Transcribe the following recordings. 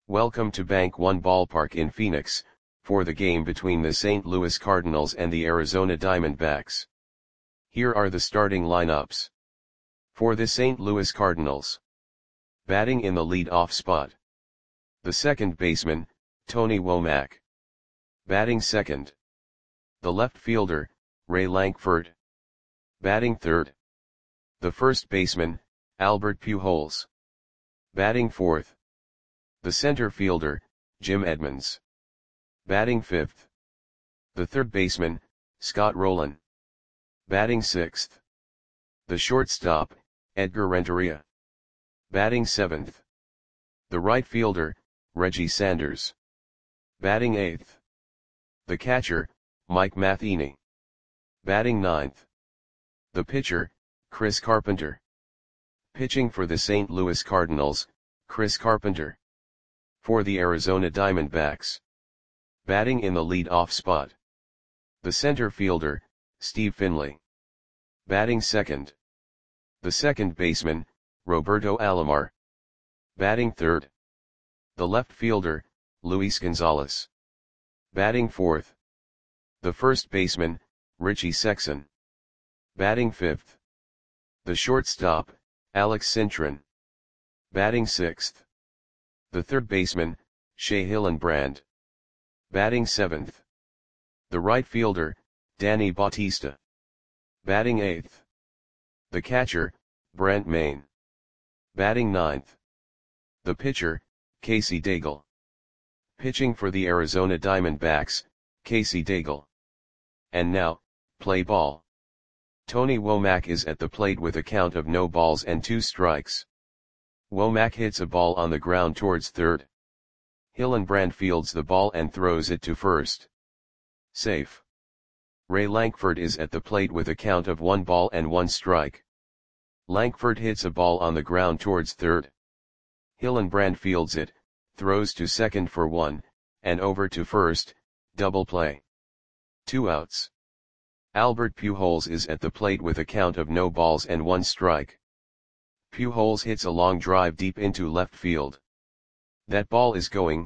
Welcome to Bank One Ballpark in Phoenix, for the game between the St. Louis Cardinals and the Arizona Diamondbacks. Here are the starting lineups. For the St. Louis Cardinals. Batting in the lead-off spot. The second baseman, Tony Womack. Batting second. The left fielder, Ray Lankford. Batting third. The first baseman, Albert Pujols. Batting fourth. The center fielder, Jim Edmonds. Batting fifth. The third baseman, Scott Rolen. Batting sixth. The shortstop, Edgar Renteria. Batting seventh. The right fielder, Reggie Sanders. Batting eighth. The catcher, Mike Matheny. Batting ninth. The pitcher, Chris Carpenter. Pitching for the St. Louis Cardinals, Chris Carpenter. For the Arizona Diamondbacks. Batting in the lead-off spot. The center fielder, Steve Finley. Batting second. The second baseman, Roberto Alomar. Batting third. The left fielder, Luis Gonzalez. Batting fourth. The first baseman, Richie Sexson. Batting fifth. The shortstop, Alex Cintron. Batting sixth. The third baseman, Shea Hillenbrand. Batting seventh. The right fielder, Danny Bautista. Batting eighth. The catcher, Brent Mayne. Batting ninth. The pitcher, Casey Daigle. Pitching for the Arizona Diamondbacks, Casey Daigle. And now, play ball. Tony Womack is at the plate with a count of no balls and 2 strikes. Womack hits a ball on the ground towards third. Hillenbrand fields the ball and throws it to first. Safe. Ray Lankford is at the plate with a count of 1 ball and 1 strike. Lankford hits a ball on the ground towards third. Hillenbrand fields it, throws to second for 1, and over to first, double play. 2 outs. Albert Pujols is at the plate with a count of no balls and 1 strike. Pujols hits a long drive deep into left field. That ball is gone.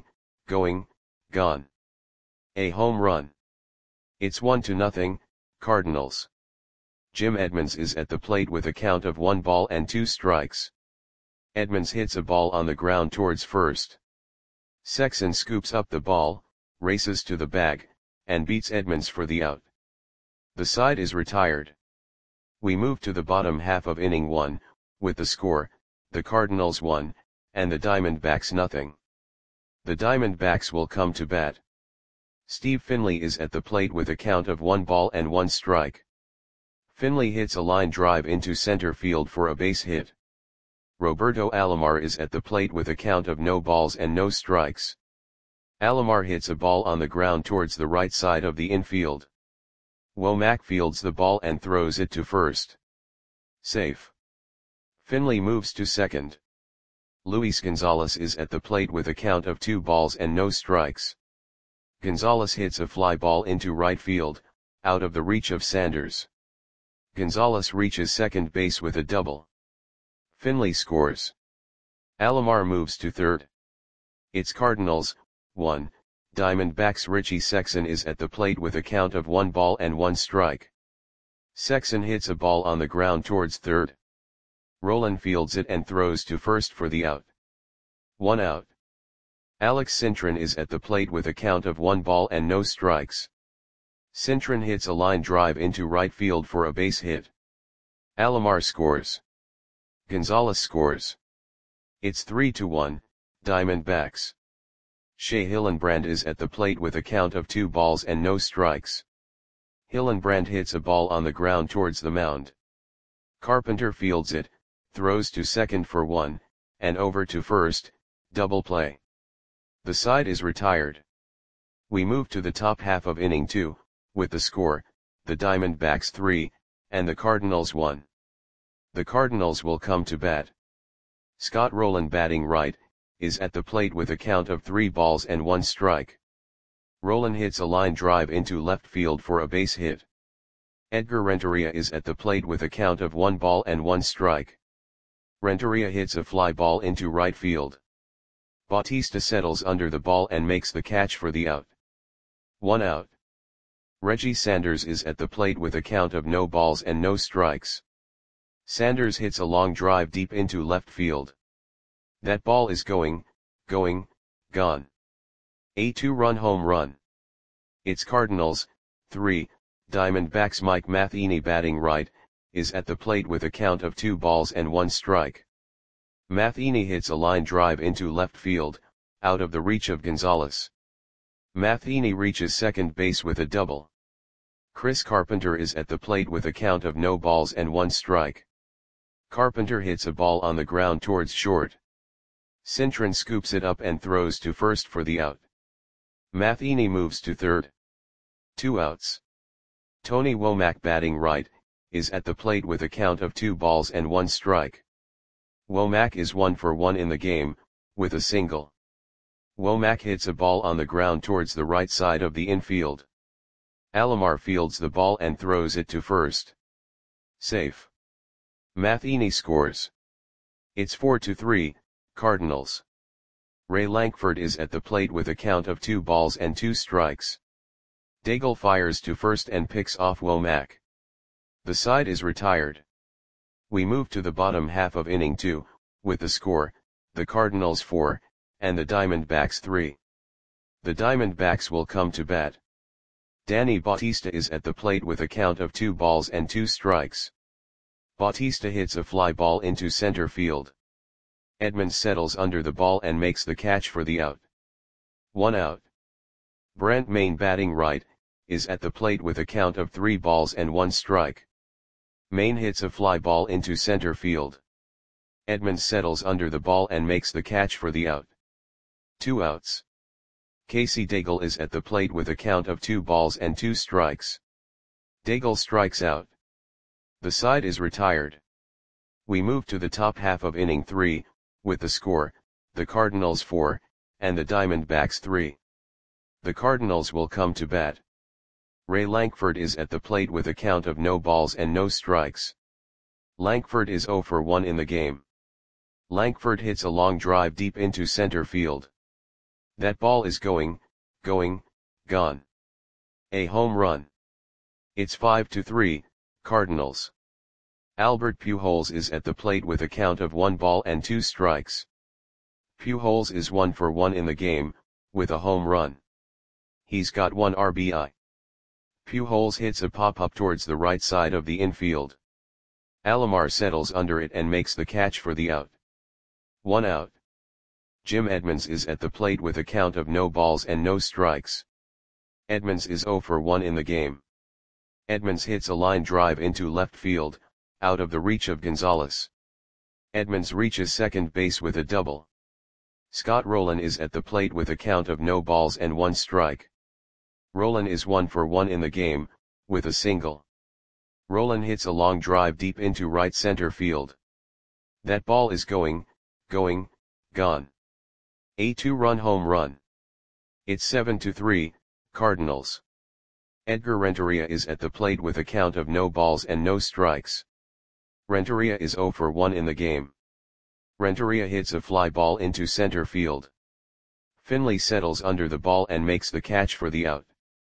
A home run. It's 1-0, Cardinals. Jim Edmonds is at the plate with a count of 1 ball and 2 strikes. Edmonds hits a ball on the ground towards first. Sexson scoops up the ball, races to the bag, and beats Edmonds for the out. The side is retired. We move to the bottom half of inning 1, with the score, the Cardinals 1, and the Diamondbacks 0. The Diamondbacks will come to bat. Steve Finley is at the plate with a count of 1 ball and 1 strike. Finley hits a line drive into center field for a base hit. Roberto Alomar is at the plate with a count of no balls and no strikes. Alomar hits a ball on the ground towards the right side of the infield. Womack fields the ball and throws it to first. Safe. Finley moves to second. Luis Gonzalez is at the plate with a count of 2 balls and no strikes. Gonzalez hits a fly ball into right field, out of the reach of Sanders. Gonzalez reaches second base with a double. Finley scores. Alomar moves to third. It's Cardinals 1, Diamondbacks. Richie Sexson is at the plate with a count of 1 ball and 1 strike. Sexson hits a ball on the ground towards third. Rolen fields it and throws to first for the out. 1 out. Alex Cintron is at the plate with a count of 1 ball and no strikes. Cintron hits a line drive into right field for a base hit. Alomar scores. Gonzalez scores. It's 3-1, Diamondbacks. Shea Hillenbrand is at the plate with a count of 2 balls and no strikes. Hillenbrand hits a ball on the ground towards the mound. Carpenter fields it, throws to second for 1, and over to first, double play. The side is retired. We move to the top half of inning 2, with the score, the Diamondbacks 3, and the Cardinals 1. The Cardinals will come to bat. Scott Rolen, batting right, is at the plate with a count of 3 balls and 1 strike. Rolen hits a line drive into left field for a base hit. Edgar Renteria is at the plate with a count of 1 ball and 1 strike. Renteria hits a fly ball into right field. Bautista settles under the ball and makes the catch for the out. 1 out. Reggie Sanders is at the plate with a count of no balls and no strikes. Sanders hits a long drive deep into left field. That ball is going, gone. A 2-run home run. It's Cardinals, 3, Diamondbacks. Mike Matheny, batting right, is at the plate with a count of 2 balls and 1 strike. Matheny hits a line drive into left field, out of the reach of Gonzalez. Matheny reaches second base with a double. Chris Carpenter is at the plate with a count of no balls and 1 strike. Carpenter hits a ball on the ground towards short. Cintron scoops it up and throws to first for the out. Matheny moves to third. 2 outs. Tony Womack, batting right, is at the plate with a count of 2 balls and 1 strike. Womack is 1 for 1 in the game, with a single. Womack hits a ball on the ground towards the right side of the infield. Alomar fields the ball and throws it to first. Safe. Matheny scores. It's 4-3, Cardinals. Ray Lankford is at the plate with a count of 2 balls and 2 strikes. Daigle fires to first and picks off Womack. The side is retired. We move to the bottom half of inning 2, with the score, the Cardinals 4, and the Diamondbacks 3. The Diamondbacks will come to bat. Danny Bautista is at the plate with a count of 2 balls and 2 strikes. Bautista hits a fly ball into center field. Edmonds settles under the ball and makes the catch for the out. 1 out. Brent Mayne, batting right, is at the plate with a count of 3 balls and 1 strike. Mayne hits a fly ball into center field. Edmonds settles under the ball and makes the catch for the out. 2 outs. Casey Daigle is at the plate with a count of 2 balls and 2 strikes. Daigle strikes out. The side is retired. We move to the top half of inning 3, with the score, the Cardinals 4, and the Diamondbacks 3. The Cardinals will come to bat. Ray Lankford is at the plate with a count of no balls and no strikes. Lankford is 0 for 1 in the game. Lankford hits a long drive deep into center field. That ball is going, gone. A home run. It's 5-3, Cardinals. Albert Pujols is at the plate with a count of 1 ball and 2 strikes. Pujols is 1 for 1 in the game, with a home run. He's got 1 RBI. Pujols hits a pop-up towards the right side of the infield. Alomar settles under it and makes the catch for the out. 1 out. Jim Edmonds is at the plate with a count of no balls and no strikes. Edmonds is 0 for 1 in the game. Edmonds hits a line drive into left field, out of the reach of Gonzalez. Edmonds reaches second base with a double. Scott Rolen is at the plate with a count of no balls and 1 strike. Rolen is 1 for 1 in the game, with a single. Rolen hits a long drive deep into right center field. That ball is going, gone. A 2-run home run. It's 7-3, Cardinals. Edgar Renteria is at the plate with a count of no balls and no strikes. Renteria is 0 for 1 in the game. Renteria hits a fly ball into center field. Finley settles under the ball and makes the catch for the out.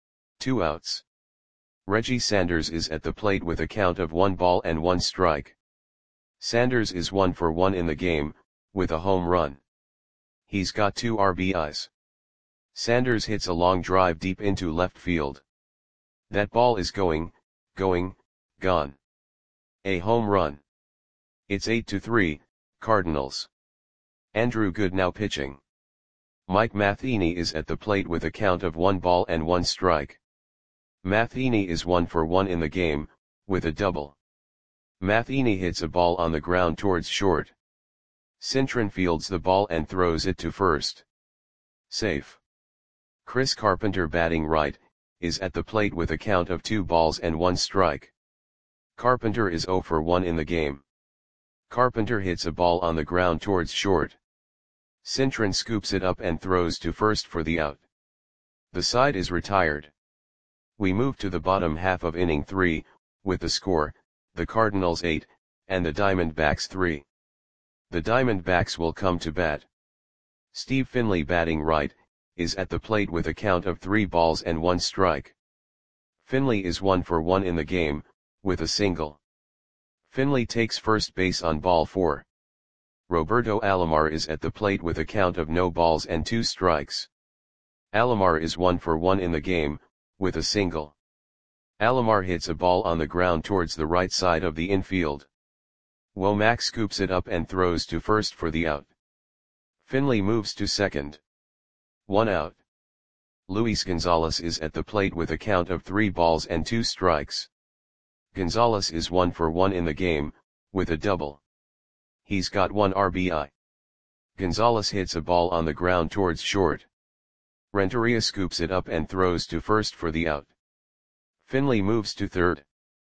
2 outs. Reggie Sanders is at the plate with a count of 1 ball and 1 strike. Sanders is 1 for 1 in the game, with a home run. He's got 2 RBIs. Sanders hits a long drive deep into left field. That ball is going, gone. A home run. It's 8-3, Cardinals. Andrew Goodnow pitching. Mike Matheny is at the plate with a count of 1 ball and 1 strike. Matheny is 1 for 1 in the game, with a double. Matheny hits a ball on the ground towards short. Cintron fields the ball and throws it to first. Safe. Chris Carpenter, batting right, is at the plate with a count of 2 balls and 1 strike. Carpenter is 0 for 1 in the game. Carpenter hits a ball on the ground towards short. Cintron scoops it up and throws to first for the out. The side is retired. We move to the bottom half of inning 3, with the score, the Cardinals 8, and the Diamondbacks 3. The Diamondbacks will come to bat. Steve Finley batting right, is at the plate with a count of 3 balls and 1 strike. Finley is 1 for 1 in the game, with a single. Finley takes first base on ball 4. Roberto Alomar is at the plate with a count of no balls and 2 strikes. Alomar is 1 for 1 in the game, with a single. Alomar hits a ball on the ground towards the right side of the infield. Womack scoops it up and throws to first for the out. Finley moves to second. 1 out. Luis Gonzalez is at the plate with a count of 3 balls and 2 strikes. Gonzalez is 1 for 1 in the game, with a double. He's got 1 RBI. Gonzalez hits a ball on the ground towards short. Renteria scoops it up and throws to first for the out. Finley moves to third.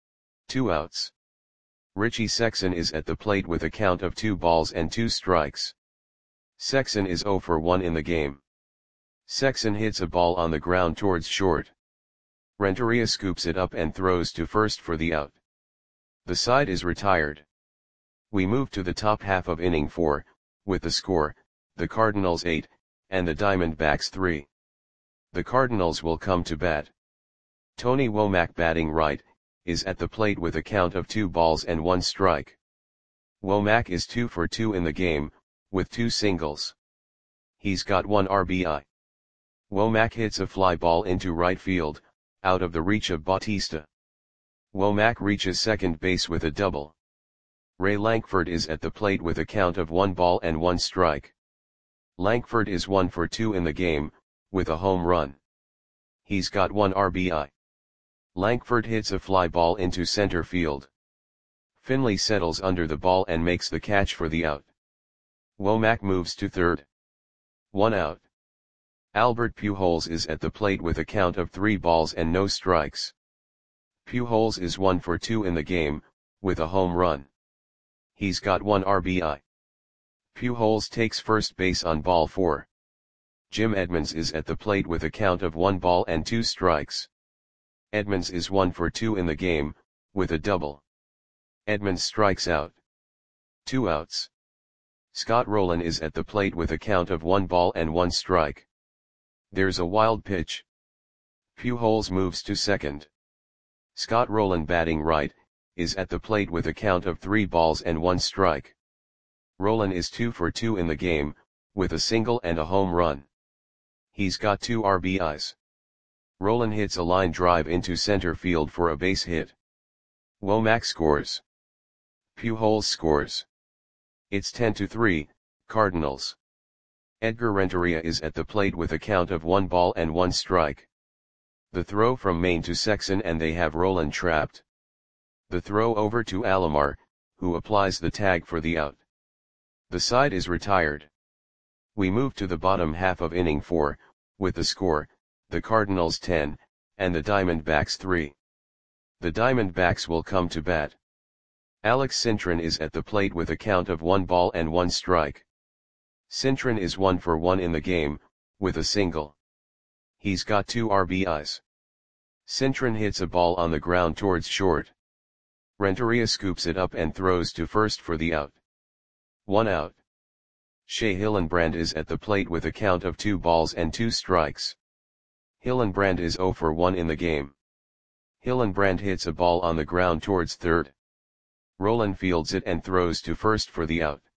2 outs. Richie Sexson is at the plate with a count of 2 balls and 2 strikes. Sexson is 0 for 1 in the game. Sexson hits a ball on the ground towards short. Renteria scoops it up and throws to first for the out. The side is retired. We move to the top half of inning 4, with the score, the Cardinals 8, and the Diamondbacks 3. The Cardinals will come to bat. Tony Womack batting right, is at the plate with a count of 2 balls and 1 strike. Womack is 2 for 2 in the game, with 2 singles. He's got 1 RBI. Womack hits a fly ball into right field, out of the reach of Bautista. Womack reaches second base with a double. Ray Lankford is at the plate with a count of 1 ball and 1 strike. Lankford is 1 for 2 in the game, with a home run. He's got 1 RBI. Lankford hits a fly ball into center field. Finley settles under the ball and makes the catch for the out. Womack moves to third. 1 out. Albert Pujols is at the plate with a count of 3 balls and no strikes. Pujols is 1 for 2 in the game, with a home run. He's got 1 RBI. Pujols takes first base on ball 4. Jim Edmonds is at the plate with a count of 1 ball and 2 strikes. Edmonds is 1 for 2 in the game, with a double. Edmonds strikes out. 2 outs. Scott Rowland is at the plate with a count of 1 ball and 1 strike. There's a wild pitch. Pujols moves to second. Scott Rowland batting right, is at the plate with a count of 3 balls and 1 strike. Rowland is 2 for 2 in the game, with a single and a home run. He's got 2 RBIs. Rowland hits a line drive into center field for a base hit. Womack scores. Pujols scores. It's 10-3, Cardinals. Edgar Renteria is at the plate with a count of 1 ball and 1 strike. The throw from Maine to Sexson and they have Rowland trapped. The throw over to Alomar, who applies the tag for the out. The side is retired. We move to the bottom half of inning 4, with the score, the Cardinals 10, and the Diamondbacks 3. The Diamondbacks will come to bat. Alex Cintron is at the plate with a count of 1 ball and 1 strike. Cintron is 1 for 1 in the game, with a single. He's got 2 RBIs. Cintron hits a ball on the ground towards short. Renteria scoops it up and throws to first for the out. 1 out. Shea Hillenbrand is at the plate with a count of 2 balls and 2 strikes. Hillenbrand is 0 for 1 in the game. Hillenbrand hits a ball on the ground towards third. Rowland fields it and throws to first for the out.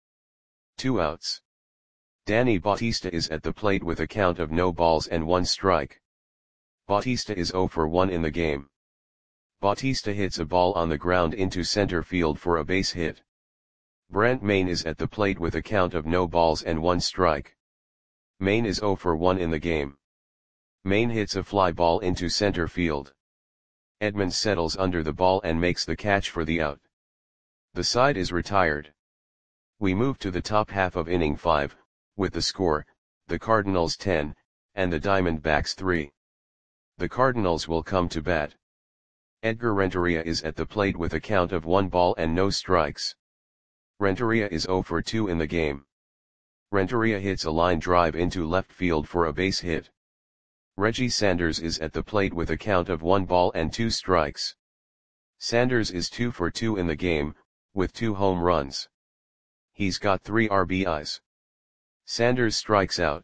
2 outs. Danny Bautista is at the plate with a count of no balls and 1 strike. Bautista is 0 for 1 in the game. Bautista hits a ball on the ground into center field for a base hit. Brent Maine is at the plate with a count of no balls and 1 strike. Maine is 0 for 1 in the game. Maine hits a fly ball into center field. Edmonds settles under the ball and makes the catch for the out. The side is retired. We move to the top half of inning 5, with the score, the Cardinals 10, and the Diamondbacks 3. The Cardinals will come to bat. Edgar Renteria is at the plate with a count of 1 ball and no strikes. Renteria is 0 for 2 in the game. Renteria hits a line drive into left field for a base hit. Reggie Sanders is at the plate with a count of 1 ball and 2 strikes. Sanders is 2 for 2 in the game, with 2 home runs. He's got 3 RBIs. Sanders strikes out.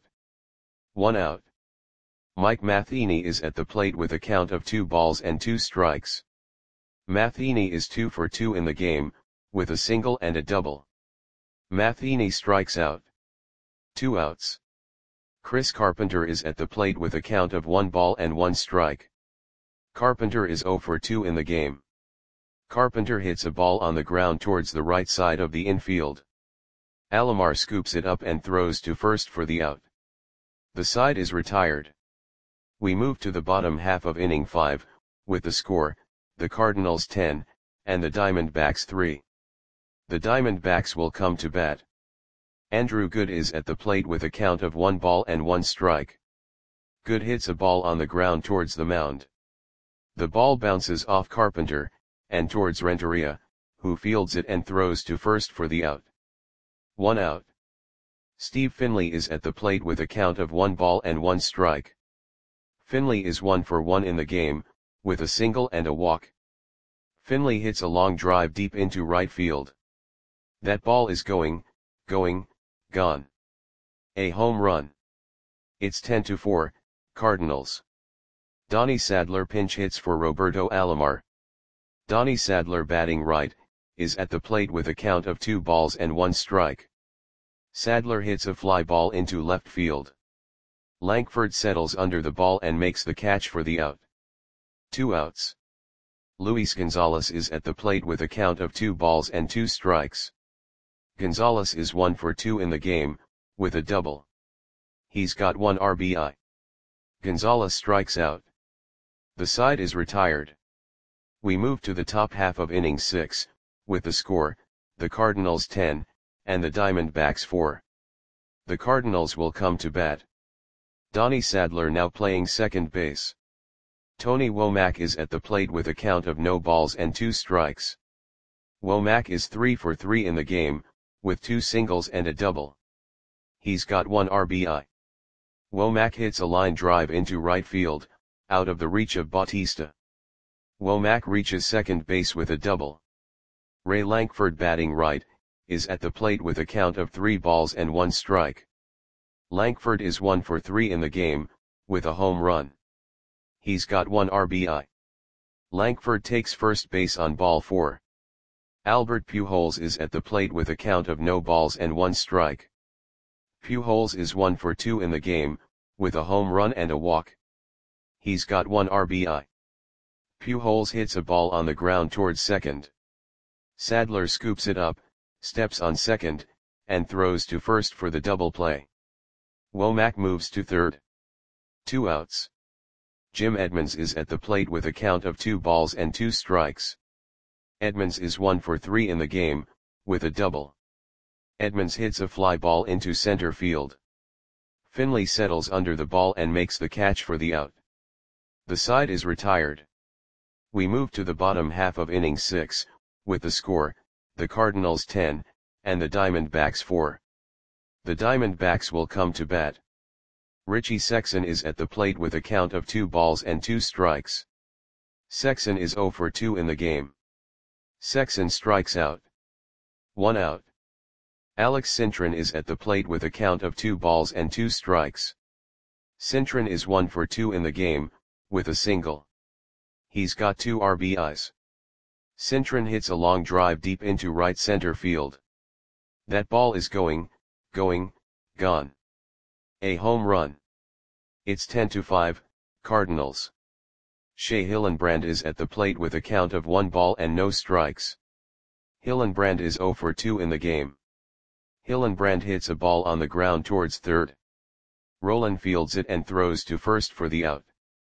1 out. Mike Matheny is at the plate with a count of 2 balls and 2 strikes. Matheny is 2 for 2 in the game, with a single and a double. Matheny strikes out. 2 outs. Chris Carpenter is at the plate with a count of 1 ball and 1 strike. Carpenter is 0 for 2 in the game. Carpenter hits a ball on the ground towards the right side of the infield. Alomar scoops it up and throws to first for the out. The side is retired. We move to the bottom half of inning 5, with the score, the Cardinals 10, and the Diamondbacks 3. The Diamondbacks will come to bat. Andrew Good is at the plate with a count of 1 ball and 1 strike. Good hits a ball on the ground towards the mound. The ball bounces off Carpenter, and towards Renteria, who fields it and throws to first for the out. 1 out. Steve Finley is at the plate with a count of 1 ball and 1 strike. Finley is 1 for 1 in the game, with a single and a walk. Finley hits a long drive deep into right field. That ball is going, gone. A home run. It's 10-4, Cardinals. Donnie Sadler pinch hits for Roberto Alomar. Donnie Sadler, batting right, is at the plate with a count of 2 balls and 1 strike. Sadler hits a fly ball into left field. Lankford settles under the ball and makes the catch for the out. 2 outs. Luis Gonzalez is at the plate with a count of 2 balls and 2 strikes. Gonzalez is 1 for 2 in the game, with a double. He's got 1 RBI. Gonzalez strikes out. The side is retired. We move to the top half of inning 6, with the score, the Cardinals 10, and the Diamondbacks 4. The Cardinals will come to bat. Donnie Sadler now playing second base. Tony Womack is at the plate with a count of no balls and 2 strikes. Womack is 3 for 3 in the game, with 2 singles and a double. He's got 1 RBI. Womack hits a line drive into right field, out of the reach of Bautista. Womack reaches second base with a double. Ray Lankford, batting right, is at the plate with a count of 3 balls and 1 strike. Lankford is 1 for 3 in the game, with a home run. He's got 1 RBI. Lankford takes first base on ball 4. Albert Pujols is at the plate with a count of no balls and 1 strike. Pujols is 1 for 2 in the game, with a home run and a walk. He's got 1 RBI. Pujols hits a ball on the ground towards second. Sadler scoops it up, steps on second, and throws to first for the double play. Womack moves to third. 2 outs. Jim Edmonds is at the plate with a count of 2 balls and 2 strikes. Edmonds is 1 for 3 in the game, with a double. Edmonds hits a fly ball into center field. Finley settles under the ball and makes the catch for the out. The side is retired. We move to the bottom half of inning 6, with the score, the Cardinals 10, and the Diamondbacks 4. The Diamondbacks will come to bat. Richie Sexson is at the plate with a count of 2 balls and 2 strikes. Sexson is 0 for 2 in the game. Sexson strikes out. 1 out. Alex Cintron is at the plate with a count of 2 balls and 2 strikes. Cintron is 1 for 2 in the game, with a single. He's got 2 RBIs. Cintron hits a long drive deep into right center field. That ball is going, gone. A home run. It's 10-5, Cardinals. Shea Hillenbrand is at the plate with a count of 1 ball and no strikes. Hillenbrand is 0 for 2 in the game. Hillenbrand hits a ball on the ground towards third. Rolen fields it and throws to first for the out.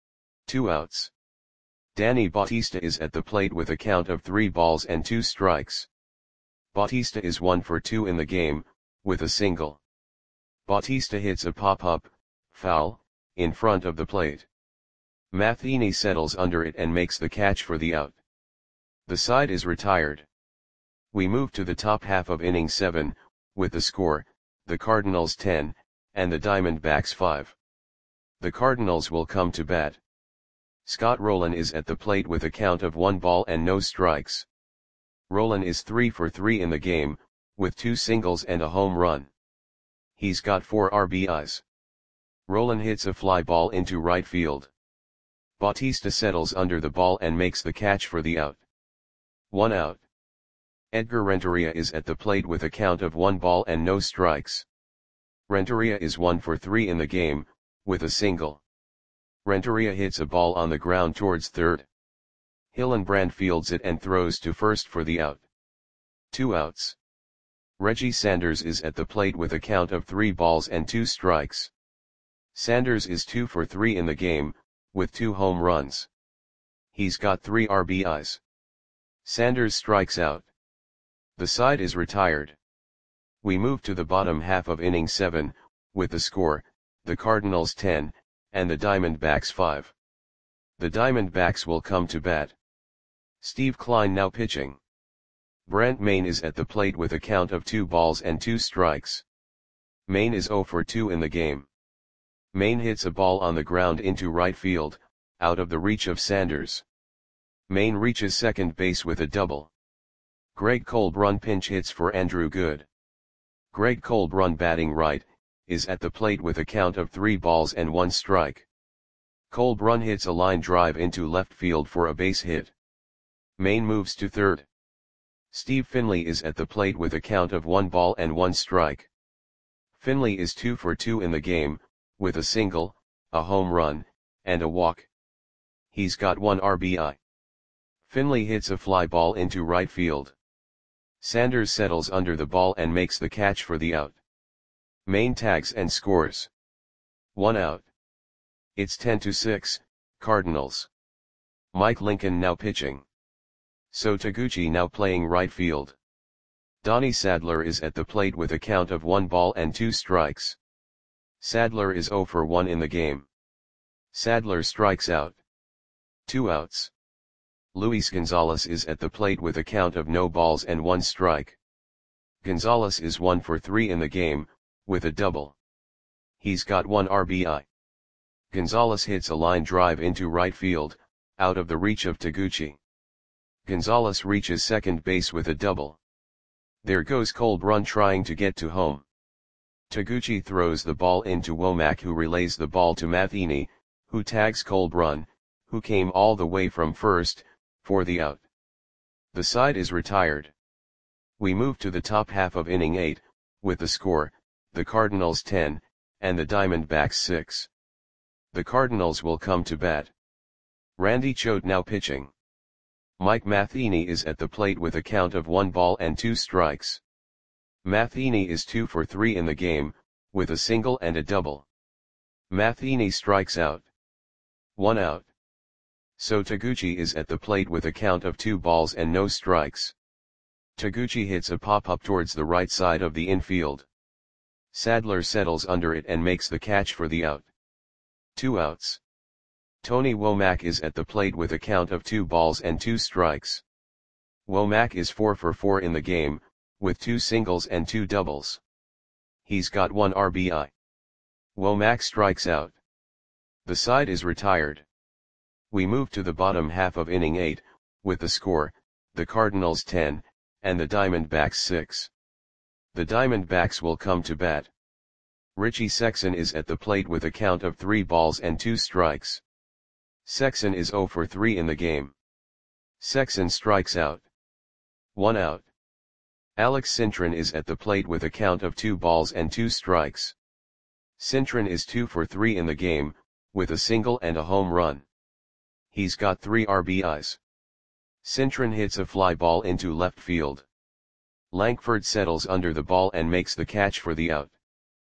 2 outs. Danny Bautista is at the plate with a count of 3 balls and 2 strikes. Bautista is 1 for 2 in the game, with a single. Bautista hits a pop-up, foul, in front of the plate. Matheny settles under it and makes the catch for the out. The side is retired. We move to the top half of inning 7, with the score, the Cardinals 10, and the Diamondbacks 5. The Cardinals will come to bat. Scott Rolen is at the plate with a count of 1 ball and no strikes. Rolen is 3 for 3 in the game, with 2 singles and a home run. He's got 4 RBIs. Roland hits a fly ball into right field. Bautista settles under the ball and makes the catch for the out. 1 out. Edgar Renteria is at the plate with a count of 1 ball and no strikes. Renteria is 1 for 3 in the game, with a single. Renteria hits a ball on the ground towards third. Hillenbrand fields it and throws to first for the out. 2 outs. Reggie Sanders is at the plate with a count of 3 balls and 2 strikes. Sanders is 2 for 3 in the game, with 2 home runs. He's got 3 RBIs. Sanders strikes out. The side is retired. We move to the bottom half of inning 7, with the score, the Cardinals 10, and the Diamondbacks 5. The Diamondbacks will come to bat. Steve Kline now pitching. Brent Mayne is at the plate with a count of 2 balls and 2 strikes. Mayne is 0 for 2 in the game. Mayne hits a ball on the ground into right field, out of the reach of Sanders. Mayne reaches second base with a double. Greg Colbrun pinch hits for Andrew Good. Greg Colbrun, batting right, is at the plate with a count of 3 balls and 1 strike. Colbrun hits a line drive into left field for a base hit. Mayne moves to third. Steve Finley is at the plate with a count of 1 ball and 1 strike. Finley is 2 for 2 in the game, with a single, a home run, and a walk. He's got 1 RBI. Finley hits a fly ball into right field. Sanders settles under the ball and makes the catch for the out. Mayne tags and scores. 1 out. It's 10-6, Cardinals. Mike Lincoln now pitching. So Taguchi now playing right field. Donnie Sadler is at the plate with a count of 1 ball and 2 strikes. Sadler is 0 for 1 in the game. Sadler strikes out. 2 outs. Luis Gonzalez is at the plate with a count of no balls and 1 strike. Gonzalez is 1 for 3 in the game, with a double. He's got 1 RBI. Gonzalez hits a line drive into right field, out of the reach of Taguchi. Gonzalez reaches second base with a double. There goes Colbrun trying to get to home. Taguchi throws the ball into Womack, who relays the ball to Matheny, who tags Colbrun, who came all the way from first, for the out. The side is retired. We move to the top half of inning 8, with the score, the Cardinals 10, and the Diamondbacks 6. The Cardinals will come to bat. Randy Choate now pitching. Mike Matheny is at the plate with a count of 1 ball and 2 strikes. Matheny is 2 for 3 in the game, with a single and a double. Matheny strikes out. 1 out. So Taguchi is at the plate with a count of 2 balls and no strikes. Taguchi hits a pop-up towards the right side of the infield. Sadler settles under it and makes the catch for the out. 2 outs. Tony Womack is at the plate with a count of 2 balls and 2 strikes. Womack is 4 for 4 in the game, with 2 singles and 2 doubles. He's got 1 RBI. Womack strikes out. The side is retired. We move to the bottom half of inning 8, with the score, the Cardinals 10, and the Diamondbacks 6. The Diamondbacks will come to bat. Richie Sexson is at the plate with a count of 3 balls and 2 strikes. Sexson is 0 for 3 in the game. Sexson strikes out. 1 out. Alex Cintron is at the plate with a count of 2 balls and 2 strikes. Cintron is 2 for 3 in the game, with a single and a home run. He's got 3 RBIs. Cintron hits a fly ball into left field. Lankford settles under the ball and makes the catch for the out.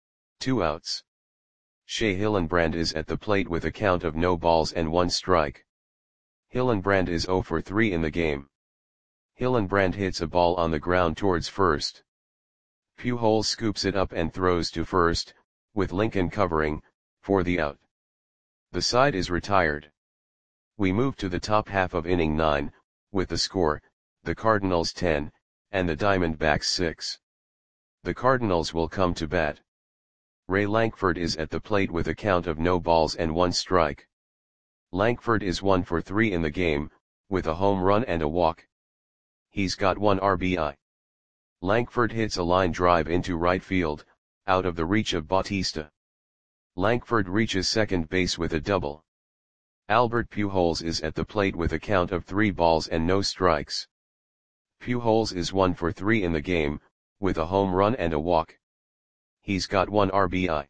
2 outs. Shea Hillenbrand is at the plate with a count of no balls and 1 strike. Hillenbrand is 0 for 3 in the game. Hillenbrand hits a ball on the ground towards first. Pujols scoops it up and throws to first, with Lincoln covering, for the out. The side is retired. We move to the top half of inning 9, with the score, the Cardinals 10, and the Diamondbacks 6. The Cardinals will come to bat. Ray Lankford is at the plate with a count of no balls and 1 strike. Lankford is 1 for 3 in the game, with a home run and a walk. He's got 1 RBI. Lankford hits a line drive into right field, out of the reach of Bautista. Lankford reaches second base with a double. Albert Pujols is at the plate with a count of 3 balls and no strikes. Pujols is 1 for 3 in the game, with a home run and a walk. He's got 1 RBI.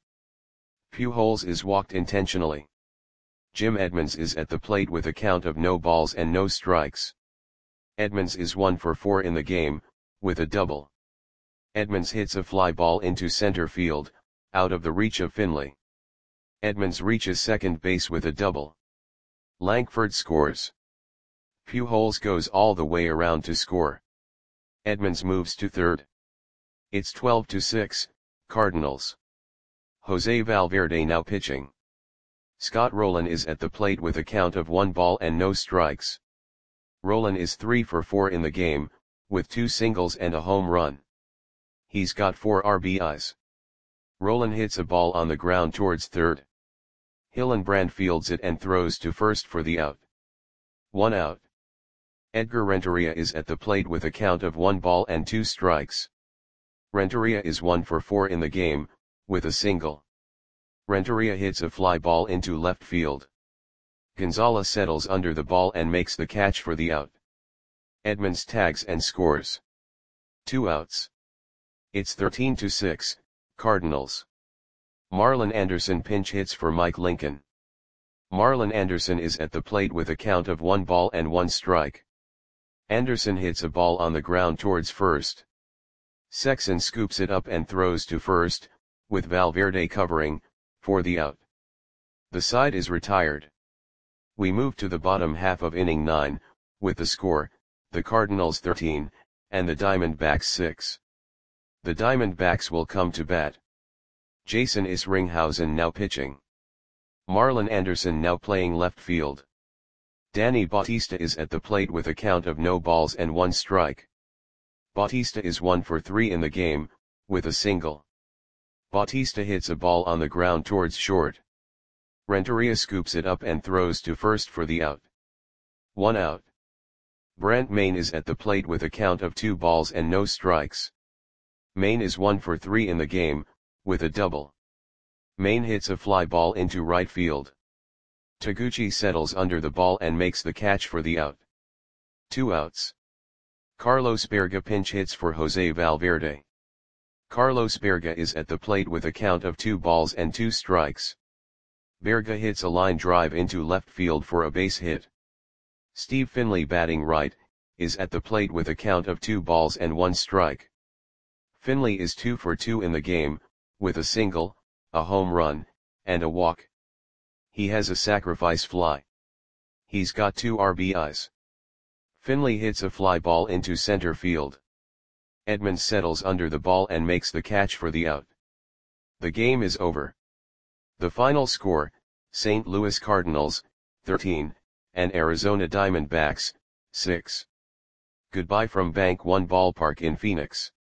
Pujols is walked intentionally. Jim Edmonds is at the plate with a count of no balls and no strikes. Edmonds is 1 for 4 in the game, with a double. Edmonds hits a fly ball into center field, out of the reach of Finley. Edmonds reaches second base with a double. Lankford scores. Pujols goes all the way around to score. Edmonds moves to third. It's 12-6, Cardinals. Jose Valverde now pitching. Scott Rolen is at the plate with a count of 1 ball and no strikes. Rolen is 3 for 4 in the game, with 2 singles and a home run. He's got 4 RBIs. Rolen hits a ball on the ground towards third. Hillenbrand fields it and throws to first for the out. 1 out. Edgar Renteria is at the plate with a count of 1 ball and 2 strikes. Renteria is 1 for 4 in the game, with a single. Renteria hits a fly ball into left field. Gonzalez settles under the ball and makes the catch for the out. Edmonds tags and scores. 2 outs. It's 13-6, Cardinals. Marlon Anderson pinch hits for Mike Lincoln. Marlon Anderson is at the plate with a count of 1 ball and 1 strike. Anderson hits a ball on the ground towards first. Sexson scoops it up and throws to first, with Valverde covering, for the out. The side is retired. We move to the bottom half of inning 9, with the score, the Cardinals 13, and the Diamondbacks 6. The Diamondbacks will come to bat. Jason Isringhausen now pitching. Marlon Anderson now playing left field. Danny Bautista is at the plate with a count of no balls and 1 strike. Bautista is 1 for 3 in the game, with a single. Bautista hits a ball on the ground towards short. Renteria scoops it up and throws to first for the out. 1 out. Brent Mayne is at the plate with a count of 2 balls and no strikes. Mayne is 1 for 3 in the game, with a double. Mayne hits a fly ball into right field. Taguchi settles under the ball and makes the catch for the out. 2 outs. Carlos Berga pinch hits for Jose Valverde. Carlos Berga is at the plate with a count of 2 balls and 2 strikes. Berga hits a line drive into left field for a base hit. Steve Finley batting right, is at the plate with a count of 2 balls and 1 strike. Finley is 2 for 2 in the game, with a single, a home run, and a walk. He has a sacrifice fly. He's got 2 RBIs. Finley hits a fly ball into center field. Edmonds settles under the ball and makes the catch for the out. The game is over. The final score, St. Louis Cardinals, 13, and Arizona Diamondbacks, 6. Goodbye from Bank One Ballpark in Phoenix.